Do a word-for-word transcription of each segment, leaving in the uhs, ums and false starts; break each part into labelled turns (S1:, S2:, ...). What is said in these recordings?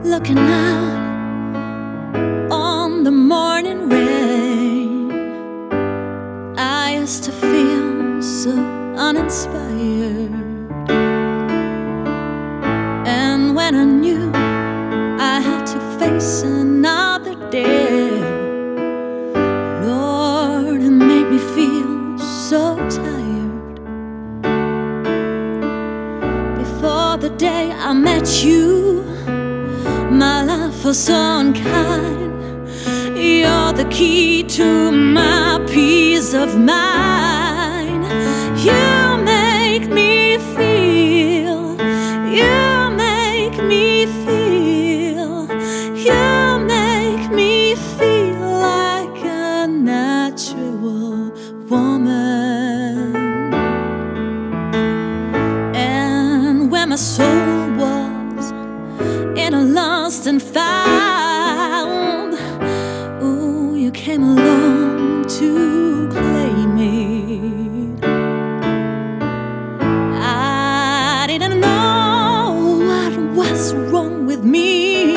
S1: looking out on the morning rain. I used to feel so uninspired, and when I knew I had to face another day, Lord, it made me feel so tired. Before the day I met you, my life was so unkind. You're the key to my peace of mind. You make me feel, you make me feel, you make me feel like a natural woman. And when my soul was in a lost and found, ooh, you came along to claim it. I didn't know what was wrong with me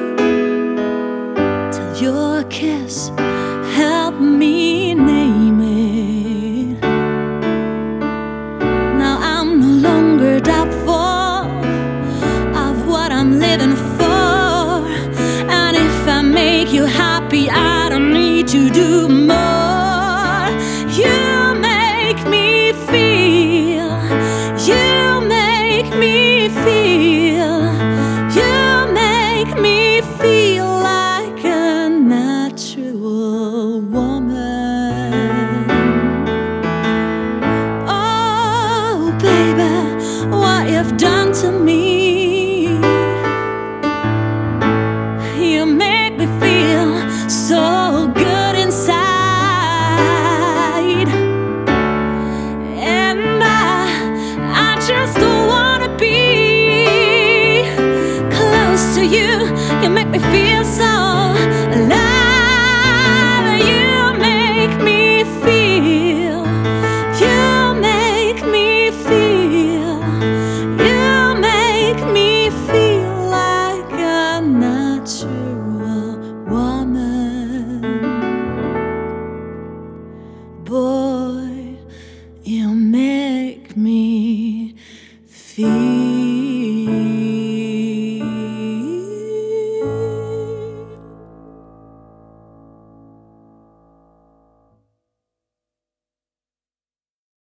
S1: till your kiss helped me name it. Now I'm no longer doubtful of what I'm living for, and if I make you happy, I don't need to do more. You make me feel, you make me feel, you make me feel like a natural woman. Oh, baby, what you've done to me. You make me feel so good inside, and I, I just wanna be close to you. You make me feel so alive. You make me feel, you make me feel, you make me feel like a natural woman. Boy, you make me